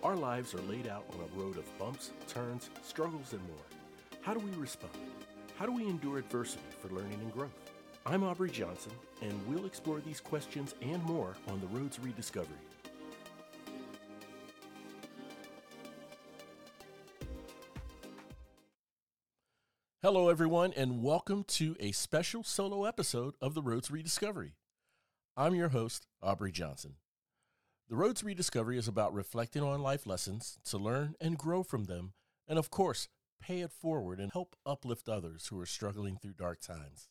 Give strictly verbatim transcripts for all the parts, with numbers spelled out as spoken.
Our lives are laid out on a road of bumps, turns, struggles, and more. How do we respond? How do we endure adversity for learning and growth? I'm Aubrey Johnson, and we'll explore these questions and more on the Roads Rediscovery. Hello, everyone, and welcome to a special solo episode of the Roads Rediscovery. I'm your host, Aubrey Johnson. The Roads Rediscovery is about reflecting on life lessons to learn and grow from them, and of course, pay it forward and help uplift others who are struggling through dark times.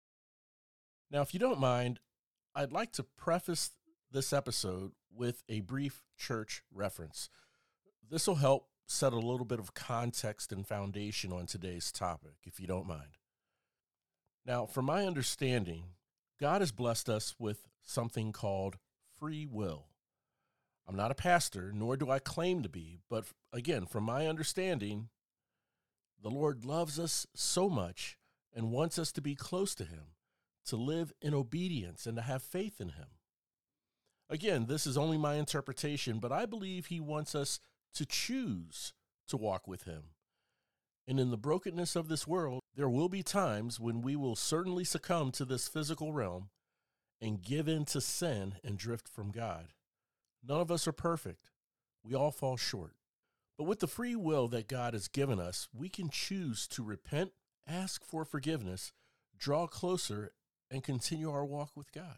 Now, if you don't mind, I'd like to preface this episode with a brief church reference. This will help set a little bit of context and foundation on today's topic, if you don't mind. Now, from my understanding, God has blessed us with something called free will. I'm not a pastor, nor do I claim to be, but again, from my understanding, the Lord loves us so much and wants us to be close to Him, to live in obedience and to have faith in Him. Again, this is only my interpretation, but I believe He wants us to choose to walk with Him. And in the brokenness of this world, there will be times when we will certainly succumb to this physical realm and give in to sin and drift from God. None of us are perfect. We all fall short. But with the free will that God has given us, we can choose to repent, ask for forgiveness, draw closer, and continue our walk with God.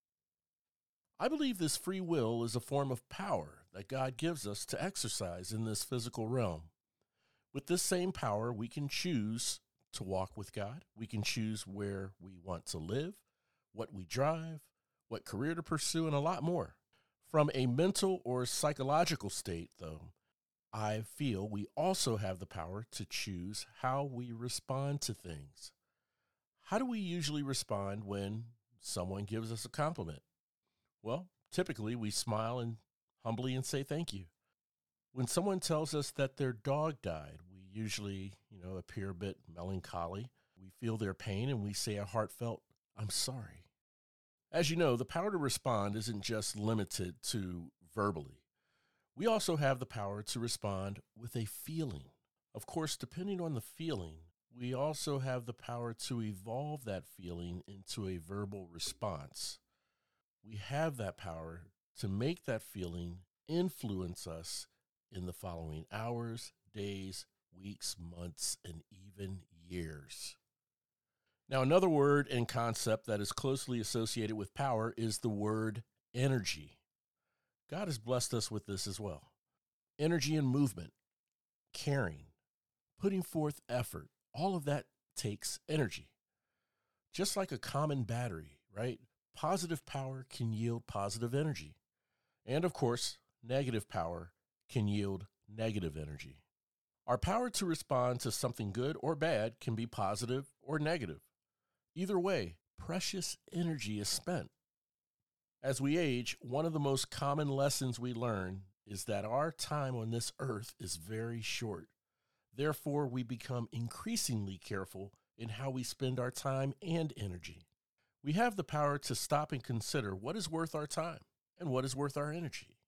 I believe this free will is a form of power that God gives us to exercise in this physical realm. With this same power, we can choose to walk with God. We can choose where we want to live, what we drive, what career to pursue, and a lot more. From a mental or psychological state, though, I feel we also have the power to choose how we respond to things. How do we usually respond when someone gives us a compliment? Well, typically we smile and humbly and say thank you. When someone tells us that their dog died, we usually, you know, appear a bit melancholy. We feel their pain and we say a heartfelt, "I'm sorry." As you know, the power to respond isn't just limited to verbally. We also have the power to respond with a feeling. Of course, depending on the feeling, we also have the power to evolve that feeling into a verbal response. We have that power to make that feeling influence us in the following hours, days, weeks, months, and even years. Now, another word and concept that is closely associated with power is the word energy. God has blessed us with this as well. Energy and movement, caring, putting forth effort, all of that takes energy. Just like a common battery, right? Positive power can yield positive energy. And of course, negative power can yield negative energy. Our power to respond to something good or bad can be positive or negative. Either way, precious energy is spent. As we age, one of the most common lessons we learn is that our time on this earth is very short. Therefore, we become increasingly careful in how we spend our time and energy. We have the power to stop and consider what is worth our time and what is worth our energy.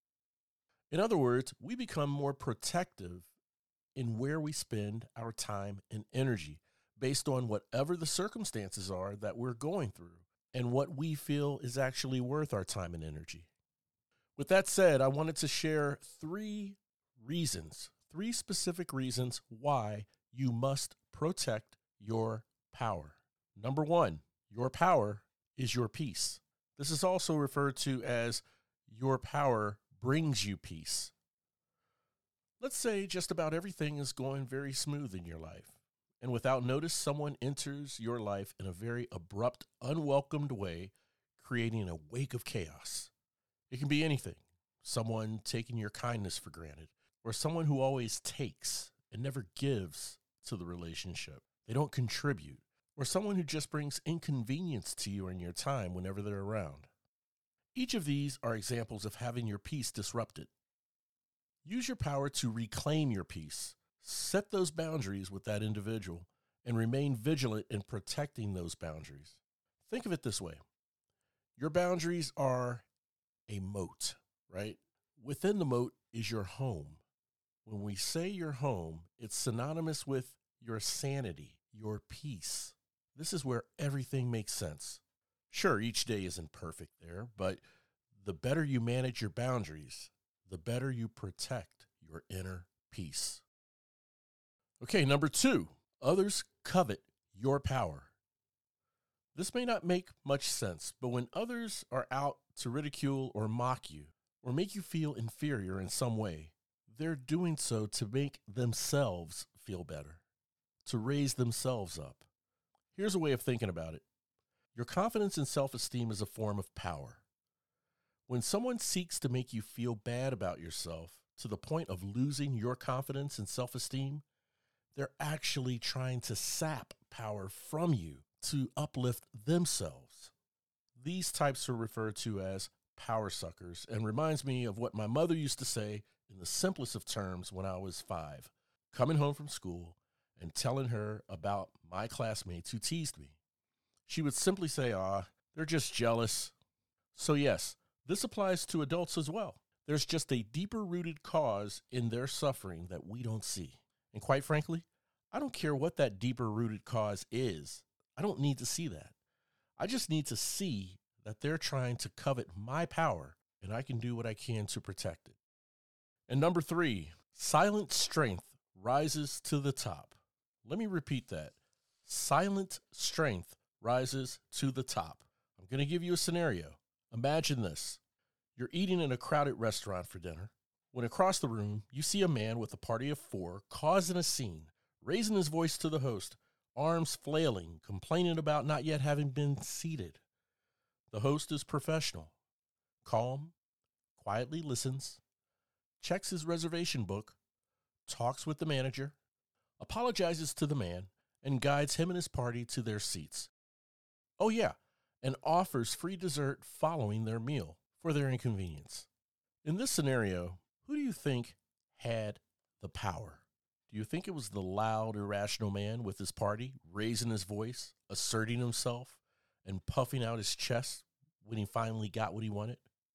In other words, we become more protective in where we spend our time and energy based on whatever the circumstances are that we're going through and what we feel is actually worth our time and energy. With that said, I wanted to share three reasons, three specific reasons why you must protect your power. Number one, your power is your peace. This is also referred to as your power brings you peace. Let's say just about everything is going very smooth in your life, and without notice, someone enters your life in a very abrupt, unwelcomed way, creating a wake of chaos. It can be anything. Someone taking your kindness for granted, or someone who always takes and never gives to the relationship. They don't contribute. Or someone who just brings inconvenience to you in your time whenever they're around. Each of these are examples of having your peace disrupted. Use your power to reclaim your peace. Set those boundaries with that individual and remain vigilant in protecting those boundaries. Think of it this way. Your boundaries are a moat, right? Within the moat is your home. When we say your home, it's synonymous with your sanity, your peace. This is where everything makes sense. Sure, each day isn't perfect there, but the better you manage your boundaries, the better you protect your inner peace. Okay, number two, others covet your power. This may not make much sense, but when others are out to ridicule or mock you, or make you feel inferior in some way, they're doing so to make themselves feel better, to raise themselves up. Here's a way of thinking about it. Your confidence and self-esteem is a form of power. When someone seeks to make you feel bad about yourself to the point of losing your confidence and self-esteem, they're actually trying to sap power from you to uplift themselves. These types are referred to as power suckers and reminds me of what my mother used to say in the simplest of terms when I was five, coming home from school and telling her about my classmates who teased me. She would simply say, ah, they're just jealous. So yes, this applies to adults as well. There's just a deeper rooted cause in their suffering that we don't see. And quite frankly, I don't care what that deeper rooted cause is. I don't need to see that. I just need to see that they're trying to covet my power and I can do what I can to protect it. And number three, silent strength rises to the top. Let me repeat that. Silent strength rises to the top. I'm going to give you a scenario. Imagine this. You're eating in a crowded restaurant for dinner when across the room you see a man with a party of four causing a scene, raising his voice to the host, arms flailing, complaining about not yet having been seated. The host is professional, calm, quietly listens, checks his reservation book, talks with the manager, apologizes to the man, and guides him and his party to their seats. Oh yeah, and offers free dessert following their meal for their inconvenience. In this scenario, who do you think had the power? Do you think it was the loud, irrational man with his party, raising his voice, asserting himself, and puffing out his chest when he finally got what he wanted?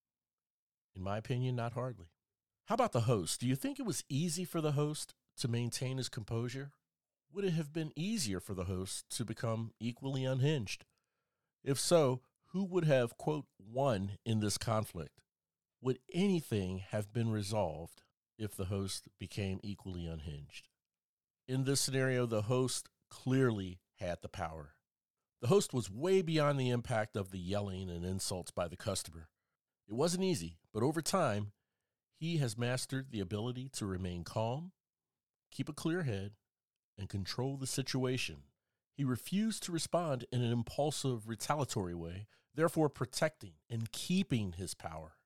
In my opinion, not hardly. How about the host? Do you think it was easy for the host to maintain his composure? Would it have been easier for the host to become equally unhinged? If so, who would have, quote, won in this conflict? Would anything have been resolved if the host became equally unhinged? In this scenario, the host clearly had the power. The host was way beyond the impact of the yelling and insults by the customer. It wasn't easy, but over time, he has mastered the ability to remain calm, keep a clear head, and control the situation. He refused to respond in an impulsive, retaliatory way, therefore protecting and keeping his power.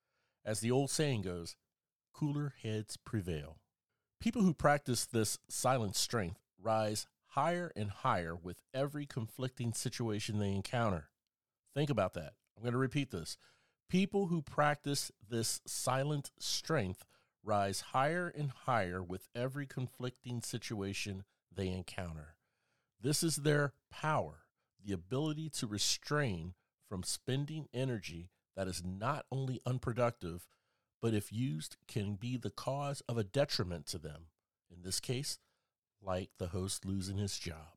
As the old saying goes, cooler heads prevail. People who practice this silent strength rise higher and higher with every conflicting situation they encounter. Think about that. I'm going to repeat this. People who practice this silent strength rise higher and higher with every conflicting situation they encounter. This is their power, the ability to restrain from spending energy that is not only unproductive, but if used, can be the cause of a detriment to them. In this case, like the host losing his job.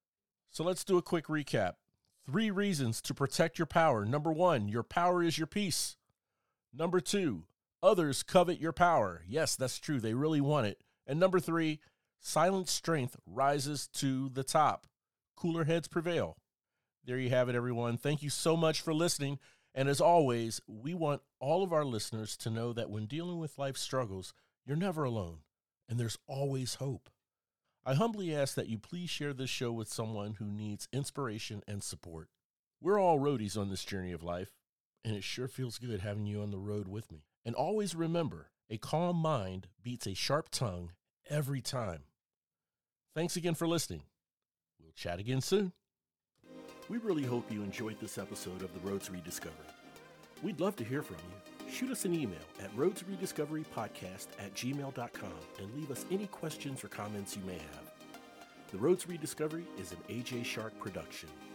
So let's do a quick recap. Three reasons to protect your power. Number one, your power is your peace. Number two, others covet your power. Yes, that's true. They really want it. And number three, silent strength rises to the top. Cooler heads prevail. There you have it, everyone. Thank you so much for listening. And as always, we want all of our listeners to know that when dealing with life's struggles, you're never alone, and there's always hope. I humbly ask that you please share this show with someone who needs inspiration and support. We're all roadies on this journey of life, and it sure feels good having you on the road with me. And always remember, a calm mind beats a sharp tongue every time. Thanks again for listening. We'll chat again soon. We really hope you enjoyed this episode of The Road to Rediscovery. We'd love to hear from you. Shoot us an email at road to rediscovery podcast at gmail dot com and leave us any questions or comments you may have. The Road to Rediscovery is an A J Shark production.